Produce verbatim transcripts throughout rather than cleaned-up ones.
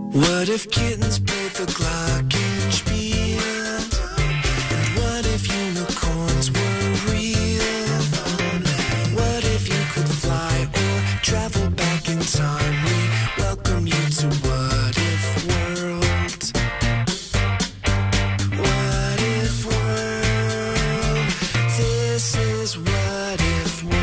What if kittens played the glockenspiel? And what if unicorns were real? What if you could fly or travel back in time? We welcome you to What If World. What If World? This is What If World.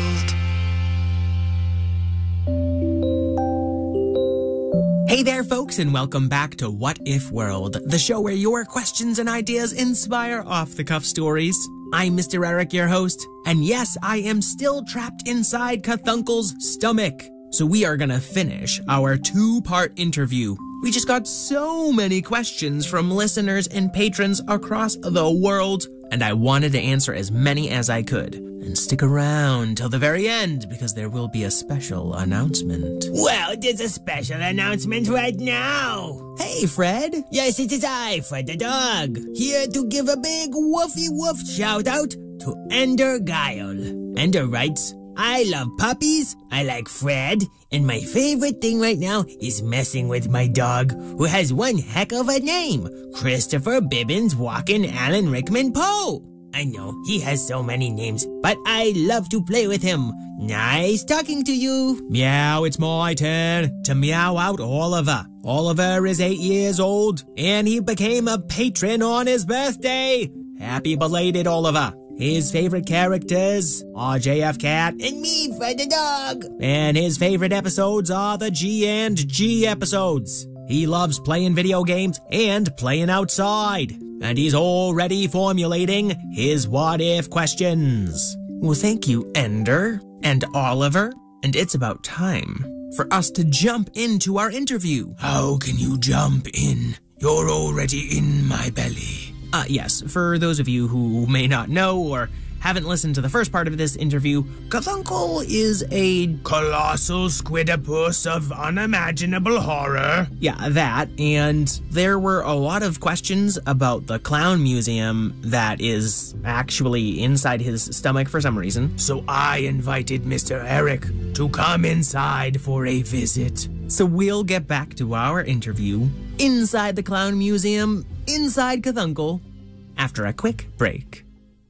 Hey there, folks, and welcome back to What If World, the show where your questions and ideas inspire off-the-cuff stories. I'm Mister Eric, your host, and yes, I am still trapped inside Cthunkle's stomach. So we are gonna finish our two-part interview. We just got so many questions from listeners and patrons across the world, and I wanted to answer as many as I could. And stick around till the very end, because there will be a special announcement. Well, there's a special announcement right now. Hey, Fred. Yes, it is I, Fred the dog, here to give a big woofy woof shout out to Ender Guile. Ender writes, I love puppies, I like Fred, and my favorite thing right now is messing with my dog, who has one heck of a name, Christopher Bibbins Walken Alan Rickman Poe. I know, he has so many names, but I love to play with him. Nice talking to you. Meow, it's my turn to meow out Oliver. Oliver is eight years old, and he became a patron on his birthday. Happy belated, Oliver. His favorite characters are J F Cat And me, Fred the dog. And his favorite episodes are the G and G episodes. He loves playing video games and playing outside. And he's already formulating his what-if questions. Well, thank you, Ender and Oliver. And it's about time for us to jump into our interview. How can you jump in? You're already in my belly. Uh, yes, for those of you who may not know or haven't listened to the first part of this interview, Cthunkle is a colossal squidopus of unimaginable horror. Yeah, that, and there were a lot of questions about the clown museum that is actually inside his stomach for some reason. So I invited Mister Eric to come inside for a visit. So we'll get back to our interview inside the clown museum, inside Cthunkle, after a quick break.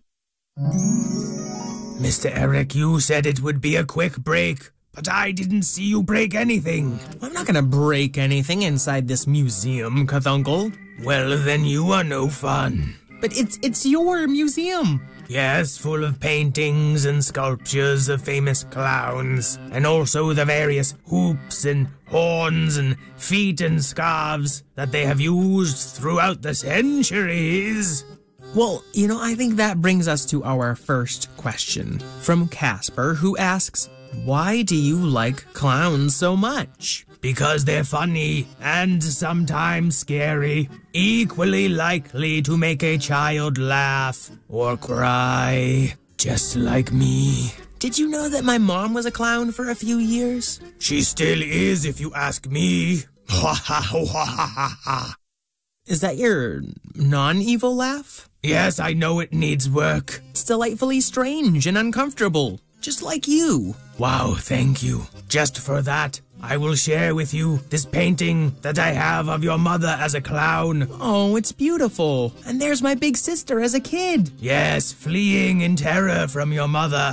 Mister Eric, you said it would be a quick break, but I didn't see you break anything. I'm not gonna break anything inside this museum, Cthunkle. Well, then you are no fun. But it's it's your museum. Yes, full of paintings and sculptures of famous clowns, and also the various hoops and horns and feet and scarves that they have used throughout the centuries. Well, you know, I think that brings us to our first question from Casper, who asks, why do you like clowns so much? Because they're funny and sometimes scary, equally likely to make a child laugh or cry, just like me. Did you know that my mom was a clown for a few years? She still is, if you ask me. Ha ha ha ha ha ha. Is that your non-evil laugh? Yes, I know it needs work. It's delightfully strange and uncomfortable, just like you. Wow, thank you. Just for that, I will share with you this painting that I have of your mother as a clown. Oh, it's beautiful. And there's my big sister as a kid. Yes, fleeing in terror from your mother.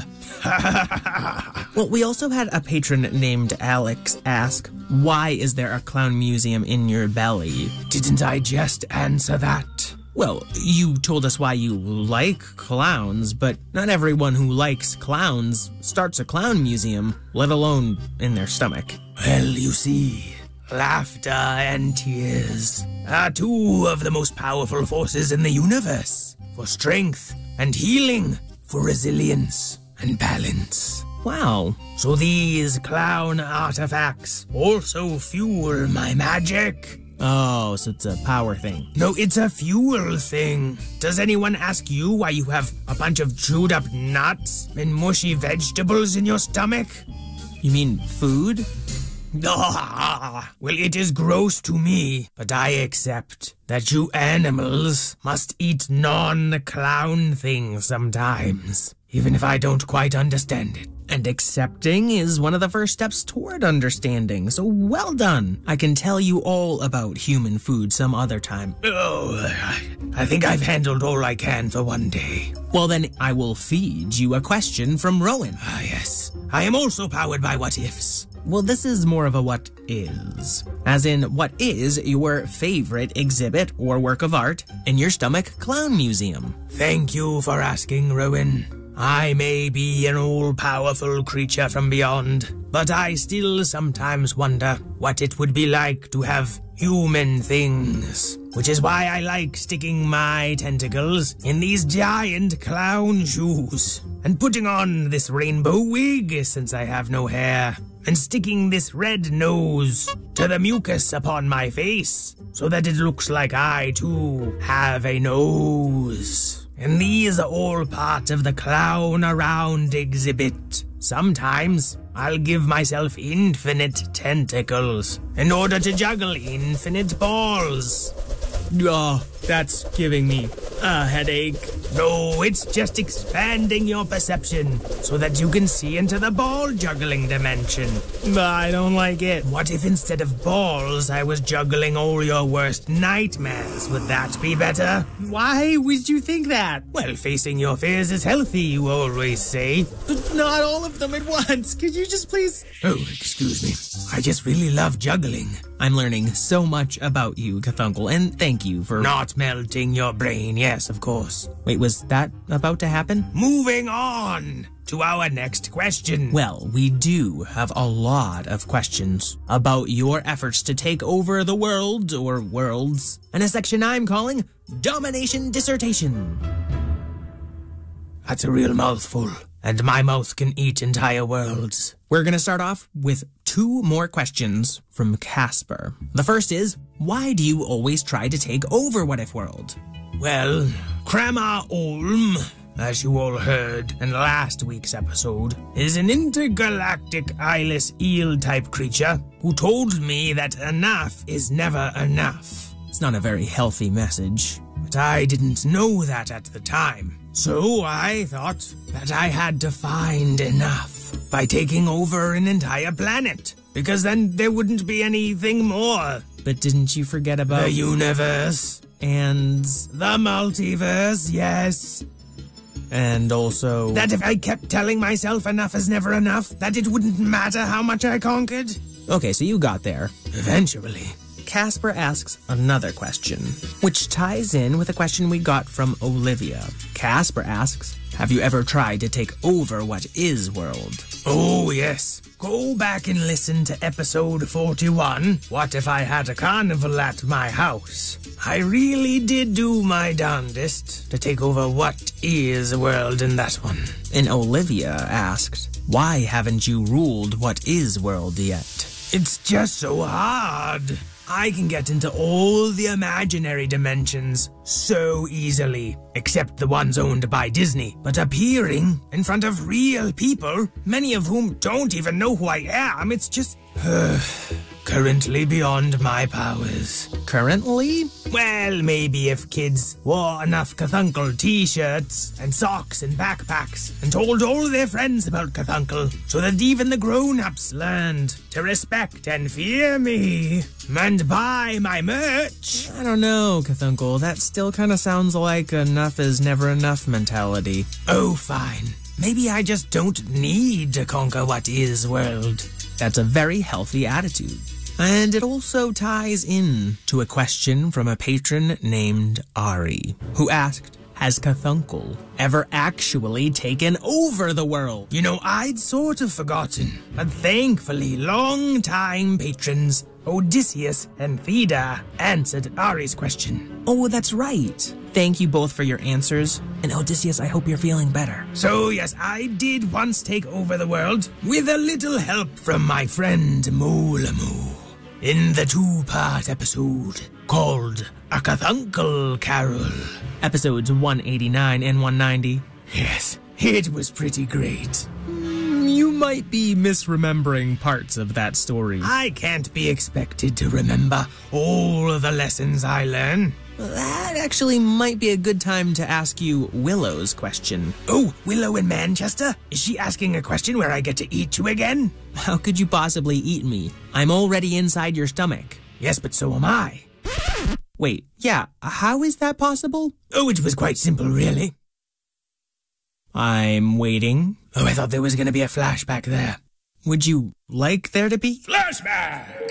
Well, we also had a patron named Alex ask, why is there a clown museum in your belly? Didn't I just answer that? Well, you told us why you like clowns, but not everyone who likes clowns starts a clown museum, let alone in their stomach. Well, you see, laughter and tears are two of the most powerful forces in the universe, for strength and healing, for resilience and balance. Wow. So these clown artifacts also fuel my magic. Oh, so it's a power thing. No, it's a fuel thing. Does anyone ask you why you have a bunch of chewed up nuts and mushy vegetables in your stomach? You mean food? Ah, well, it is gross to me, but I accept that you animals must eat non-clown things sometimes, even if I don't quite understand it. And accepting is one of the first steps toward understanding, so well done. I can tell you all about human food some other time. Oh, I think I've handled all I can for one day. Well then, I will feed you a question from Rowan. Ah, yes. I am also powered by what ifs. Well, this is more of a what is. As in, what is your favorite exhibit or work of art in your stomach clown museum? Thank you for asking, Rowan. I may be an all-powerful creature from beyond, but I still sometimes wonder what it would be like to have human things. Which is why I like sticking my tentacles in these giant clown shoes, and putting on this rainbow wig since I have no hair, and sticking this red nose to the mucus upon my face, so that it looks like I too have a nose. And these are all part of the clown around exhibit. Sometimes I'll give myself infinite tentacles in order to juggle infinite balls. Oh, that's giving me a headache. No, it's just expanding your perception so that you can see into the ball juggling dimension. I don't like it. What if instead of balls, I was juggling all your worst nightmares? Would that be better? Why would you think that? Well, facing your fears is healthy, you always say. But not all of them at once. Could you just please... Oh, excuse me. I just really love juggling. I'm learning so much about you, Cthulhu, and thank you for... Not melting your brain, yes, of course. Wait, was that about to happen? Moving on to our next question. Well, we do have a lot of questions about your efforts to take over the world, or worlds, in a section I'm calling Domination Dissertation. That's a real mouthful, and my mouth can eat entire worlds. We're gonna start off with two more questions from Casper. The first is, why do you always try to take over What If World? Well, Krama Olm, as you all heard in last week's episode, is an intergalactic eyeless eel-type creature who told me that enough is never enough. It's not a very healthy message. But I didn't know that at the time. So I thought that I had to find enough by taking over an entire planet, because then there wouldn't be anything more. But didn't you forget about... The universe. And... The multiverse, yes. And also... That if I kept telling myself enough is never enough, that it wouldn't matter how much I conquered. Okay, so you got there. Eventually. Casper asks another question, which ties in with a question we got from Olivia. Casper asks, have you ever tried to take over What Is World? Oh, yes. Go back and listen to episode forty-one, What If I Had a Carnival at My House? I really did do my darndest to take over What Is World in that one. And Olivia asked, why haven't you ruled What Is World yet? It's just so hard. I can get into all the imaginary dimensions so easily, except the ones owned by Disney. But appearing in front of real people, many of whom don't even know who I am, it's just currently beyond my powers. Currently? Well, maybe if kids wore enough Cthulhu t-shirts and socks and backpacks and told all their friends about Cthulhu, so that even the grown-ups learned to respect and fear me and buy my merch. I don't know, Cthulhu. That still kind of sounds like enough is never enough mentality. Oh, fine. Maybe I just don't need to conquer What Is World. That's a very healthy attitude. And it also ties in to a question from a patron named Ari, who asked, has Cthulhu ever actually taken over the world? You know, I'd sort of forgotten, but thankfully long-time patrons Odysseus and Theda answered Ari's question. Oh, that's right. Thank you both for your answers. And Odysseus, I hope you're feeling better. So, yes, I did once take over the world with a little help from my friend Molamu in the two-part episode called A Cthulhu Carol. Episodes one eighty-nine and one ninety. Yes, it was pretty great. You might be misremembering parts of that story. I can't be expected to remember all the lessons I learn. Well, that actually might be a good time to ask you Willow's question. Oh, Willow in Manchester? Is she asking a question where I get to eat you again? How could you possibly eat me? I'm already inside your stomach. Yes, but so am I. Wait, yeah, how is that possible? Oh, it was quite simple, really. I'm waiting. Oh, I thought there was going to be a flashback there. Would you like there to be? Flashback!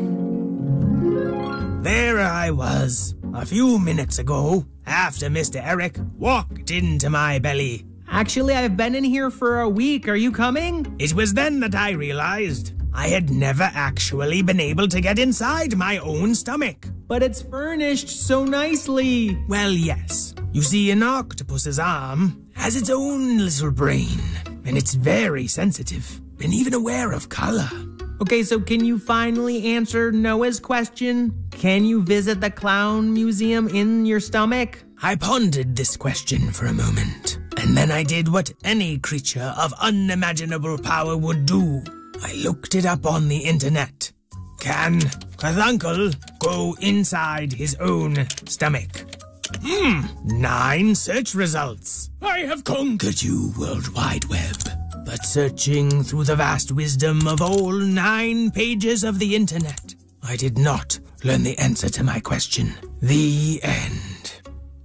There I was, a few minutes ago, after Mister Eric walked into my belly. Actually, I've been in here for a week. Are you coming? It was then that I realized I had never actually been able to get inside my own stomach. But it's furnished so nicely. Well, yes. You see, an octopus's arm has its own little brain, and it's very sensitive, and even aware of color. Okay, so can you finally answer Noah's question? Can you visit the clown museum in your stomach? I pondered this question for a moment, and then I did what any creature of unimaginable power would do. I looked it up on the internet. Can Crathuncle go inside his own stomach? Hmm, nine search results. I have conquered you, World Wide Web. But searching through the vast wisdom of all nine pages of the internet, I did not learn the answer to my question. The end.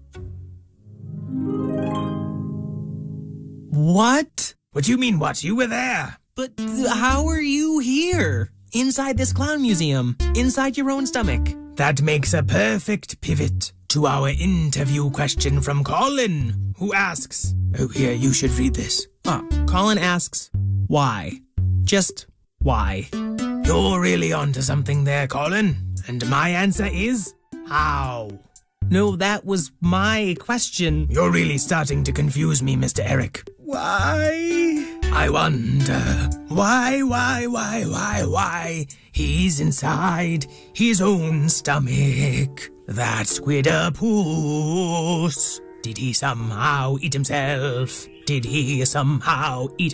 What? What do you mean, what? You were there. But how are you here? Inside this clown museum, inside your own stomach. That makes a perfect pivot to our interview question from Colin, who asks, oh, here, you should read this. Oh, Colin asks, why? Just why? You're really onto something there, Colin. And my answer is, how? No, that was my question. You're really starting to confuse me, Mister Eric. Why? I wonder why, why, why, why, why he's inside his own stomach. That squidopus. Did he somehow eat himself? Did he somehow eat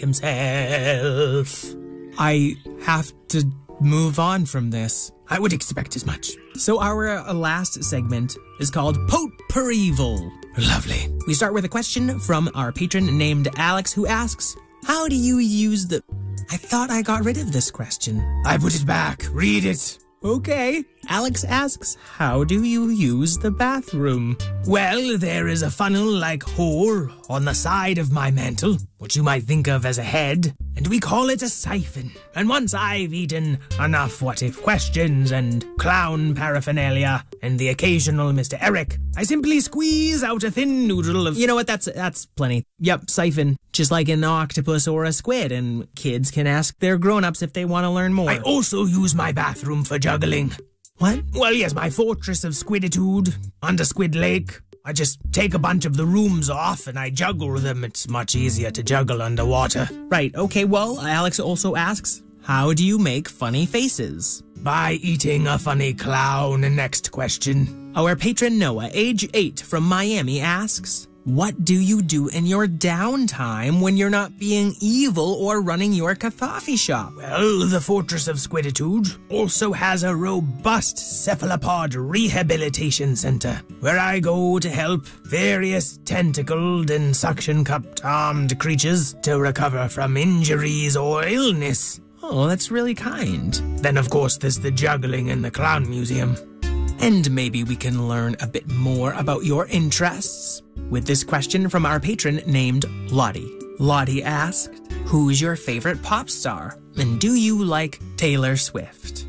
himself? I have to move on from this. I would expect as much. So our uh, last segment is called Potpourri-val. Lovely. We start with a question from our patron named Alex, who asks, how do you use the... I thought I got rid of this question. I put it back. Read it. Okay. Alex asks, how do you use the bathroom? Well, there is a funnel-like hole on the side of my mantle, what you might think of as a head, and we call it a siphon. And once I've eaten enough what-if questions and clown paraphernalia and the occasional Mister Eric, I simply squeeze out a thin noodle of... You know what, that's that's plenty. Yep, siphon. Just like an octopus or a squid, and kids can ask their grown-ups if they want to learn more. I also use my bathroom for juggling. What? Well, yes, my fortress of squiditude under Squid Lake. I just take a bunch of the rooms off and I juggle them. It's much easier to juggle underwater. Right, okay, well, Alex also asks, how do you make funny faces? By eating a funny clown. Next question. Our patron Noah, age eight, from Miami, asks, what do you do in your downtime when you're not being evil or running your coffee shop? Well, the Fortress of Squiditude also has a robust cephalopod rehabilitation center where I go to help various tentacled and suction-cupped armed creatures to recover from injuries or illness. Oh, that's really kind. Then, of course, there's the juggling in the Clown Museum. And maybe we can learn a bit more about your interests with this question from our patron named Lottie. Lottie asked, who's your favorite pop star? And do you like Taylor Swift?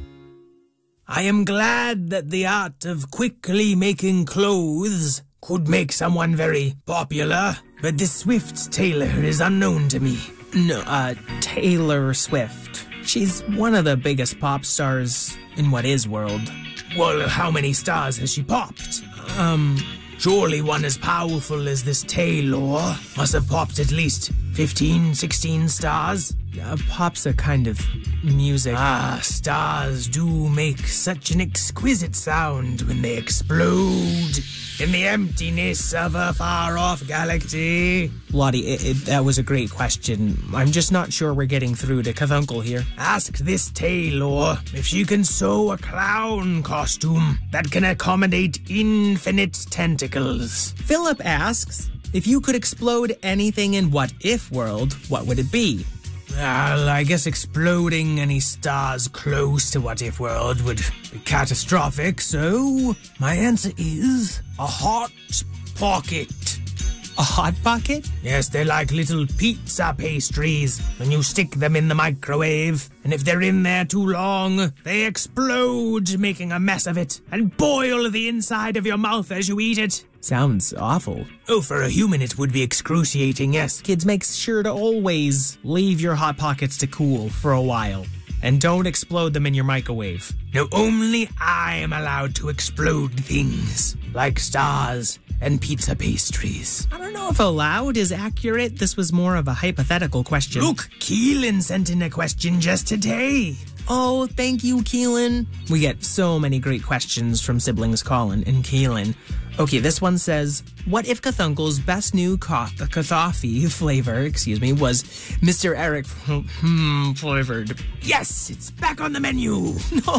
I am glad that the art of quickly making clothes could make someone very popular, but the Swift Taylor is unknown to me. No, uh, Taylor Swift. She's one of the biggest pop stars in what is world. Well, how many stars has she popped? Um... Surely one as powerful as this Taylor must have popped at least fifteen, sixteen stars. uh, pops a kind of music. Ah, stars do make such an exquisite sound when they explode in the emptiness of a far-off galaxy. Lottie, it, it, that was a great question. I'm just not sure we're getting through to Cthulhu here. Ask this Taylor if she can sew a clown costume that can accommodate infinite tentacles. Philip asks, if you could explode anything in What If World, what would it be? Well, I guess exploding any stars close to What If World would be catastrophic, so my answer is a hot pocket. A hot pocket? Yes, they're like little pizza pastries when you stick them in the microwave, and if they're in there too long, they explode, making a mess of it, and boil the inside of your mouth as you eat it. Sounds awful. Oh, for a human it would be excruciating, yes. Kids, make sure to always leave your Hot Pockets to cool for a while. And don't explode them in your microwave. No, only I am allowed to explode things, like stars and pizza pastries. I don't know if allowed is accurate. This was more of a hypothetical question. Look, Keelan sent in a question just today. Oh, thank you, Keelan. We get so many great questions from siblings Colin and Keelan. Okay, this one says, what if Cthulhu's best new co- coffee flavor, excuse me, was Mister Eric hmm, flavored? Yes, it's back on the menu. No.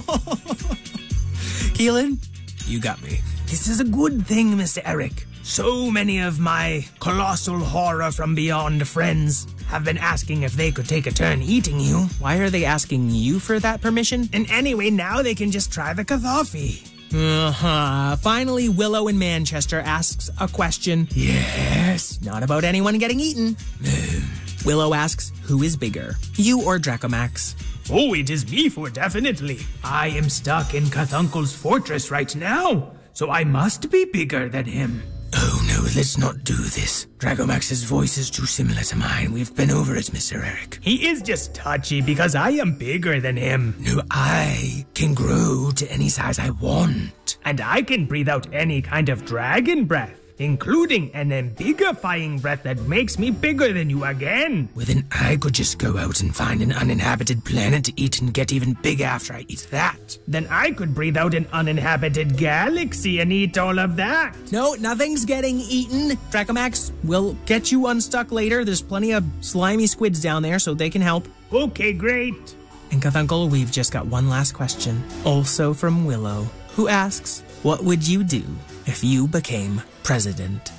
Keelan, you got me. This is a good thing, Mister Eric. So many of my colossal horror from beyond friends have been asking if they could take a turn eating you. Why are they asking you for that permission? And anyway, now they can just try the coffee. Uh-huh. Finally, Willow in Manchester asks a question. Yes? Not about anyone getting eaten. No. Willow asks, who is bigger, you or Dracomax? Oh, it is me for definitely. I am stuck in Cthulhu's fortress right now, so I must be bigger than him. Oh no, let's not do this. Dracomax's voice is too similar to mine. We've been over it, Mister Eric. He is just touchy because I am bigger than him. No, I can grow to any size I want. And I can breathe out any kind of dragon breath, including an ambigifying breath that makes me bigger than you again. Well, then I could just go out and find an uninhabited planet to eat and get even bigger after I eat that. Then I could breathe out an uninhabited galaxy and eat all of that. No, nothing's getting eaten. Dracomax, we'll get you unstuck later. There's plenty of slimy squids down there, so they can help. Okay, great. And Cthulhu, we've just got one last question, also from Willow, who asks, what would you do if you became president?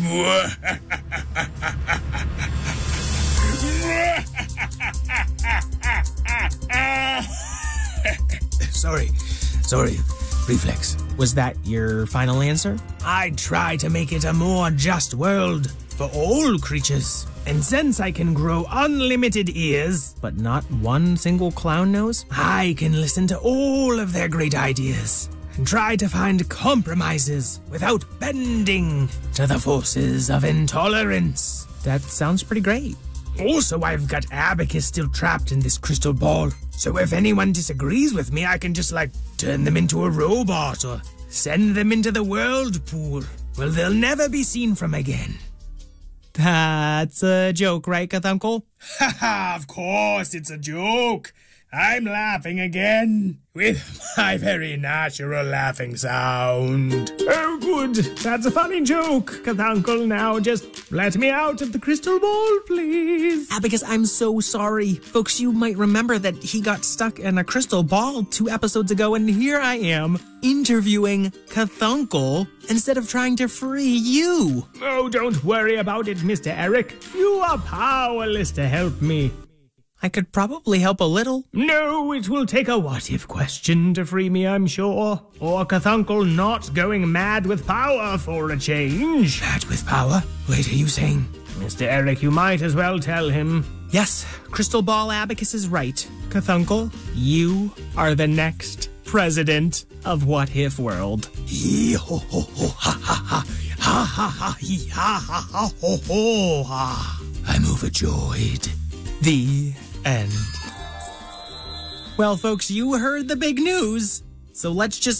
Sorry, sorry, reflex. Was that your final answer? I'd try to make it a more just world for all creatures. And since I can grow unlimited ears, but not one single clown nose, I can listen to all of their great ideas and try to find compromises without bending to the forces of intolerance. That sounds pretty great. Also, I've got Abacus still trapped in this crystal ball, so if anyone disagrees with me, I can just, like, turn them into a robot or send them into the whirlpool. Well, they'll never be seen from again. That's a joke, right, Cthulhu? Ha ha, of course it's a joke. I'm laughing again with my very natural laughing sound. Oh, good. That's a funny joke, Cthulhu. Now just let me out of the crystal ball, please. Abacus, I'm so sorry. Folks, you might remember that he got stuck in a crystal ball two episodes ago, and here I am interviewing Cthulhu instead of trying to free you. Oh, don't worry about it, Mister Eric. You are powerless to help me. I could probably help a little. No, it will take a what-if question to free me, I'm sure. Or Cthulhu not going mad with power for a change. Mad with power? Wait, are you saying? Mister Eric, you might as well tell him. Yes, Crystal Ball Abacus is right. Cthulhu, you are the next president of What If World. Hee ho ho ho ha ha ha ha ha ha hee ha ha ha ho ho ha. I'm overjoyed. The end. Well, folks, you heard the big news, so let's just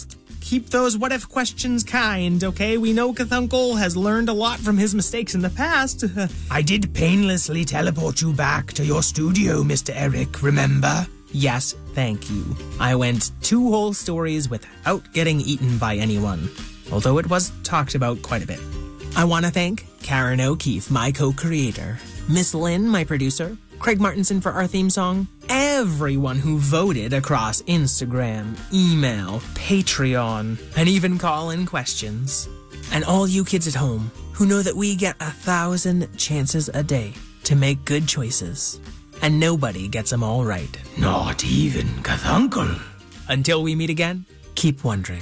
keep those what-if questions kind, okay? We know Cthulhu has learned a lot from his mistakes in the past. I did painlessly teleport you back to your studio, Mister Eric, remember? Yes, thank you. I went two whole stories without getting eaten by anyone, although it was talked about quite a bit. I want to thank Karen O'Keefe, my co-creator, Miss Lynn, my producer, Craig Martinson for our theme song, everyone who voted across Instagram, email, Patreon, and even call-in questions, and all you kids at home who know that we get a thousand chances a day to make good choices, and nobody gets them all right. Not even Cthulhu. Until we meet again, keep wondering.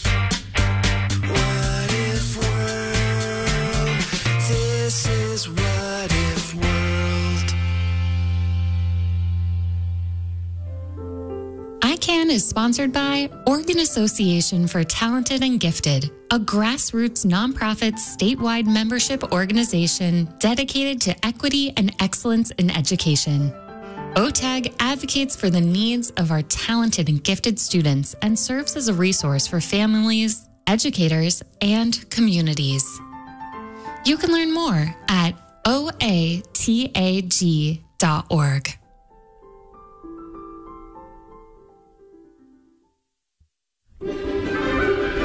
What if world? This is What If World. I CAN is sponsored by Oregon Association for Talented and Gifted, a grassroots nonprofit statewide membership organization dedicated to equity and excellence in education. O T A G advocates for the needs of our talented and gifted students and serves as a resource for families, educators, and communities. You can learn more at O A T A G dot org.